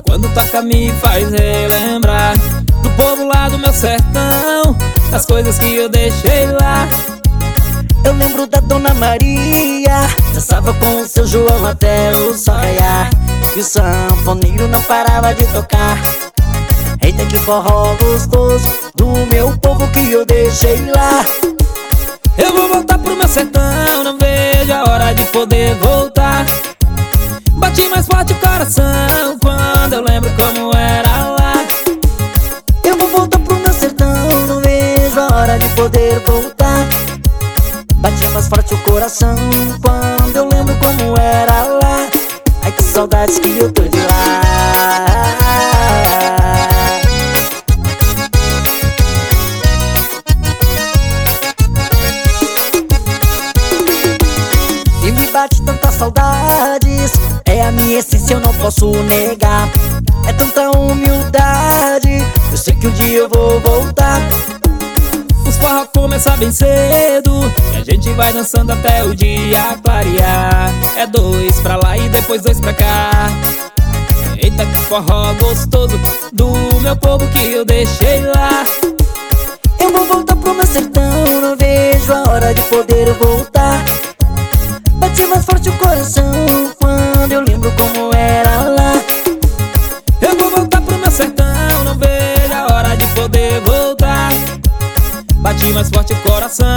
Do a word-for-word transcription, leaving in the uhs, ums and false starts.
quando toca me faz relembrar do povo lá do meu sertão, das coisas que eu deixei lá. Eu lembro da Dona Maria, dançava com o seu João até o sol raiar, e o sanfoneiro não parava de tocar. Eita que forró gostoso do meu povo que eu deixei lá. Eu vou voltar pro meu sertão, não vejo a hora de poder voltar. Bate mais forte o coração quando eu lembro como era lá. Eu vou voltar pro meu sertão, não vejo a hora de poder voltar. Bate mais forte o coração quando eu lembro como era lá. Ai que saudades que eu tô de lá. E me bate tantas saudades, é a minha essência, eu não posso negar. É tanta humildade, eu sei que um dia eu vou voltar. Os forró começam bem cedo e a gente vai dançando até o dia clarear. É dois pra lá e depois dois pra cá. Eita que forró gostoso do meu povo que eu deixei lá. Eu vou voltar pro meu sertão, não vejo a hora de poder voltar. Bate mais forte o coração quando eu lembro como era lá. Eu vou voltar pro meu sertão, não vejo a hora de poder voltar. Bate mais forte o coração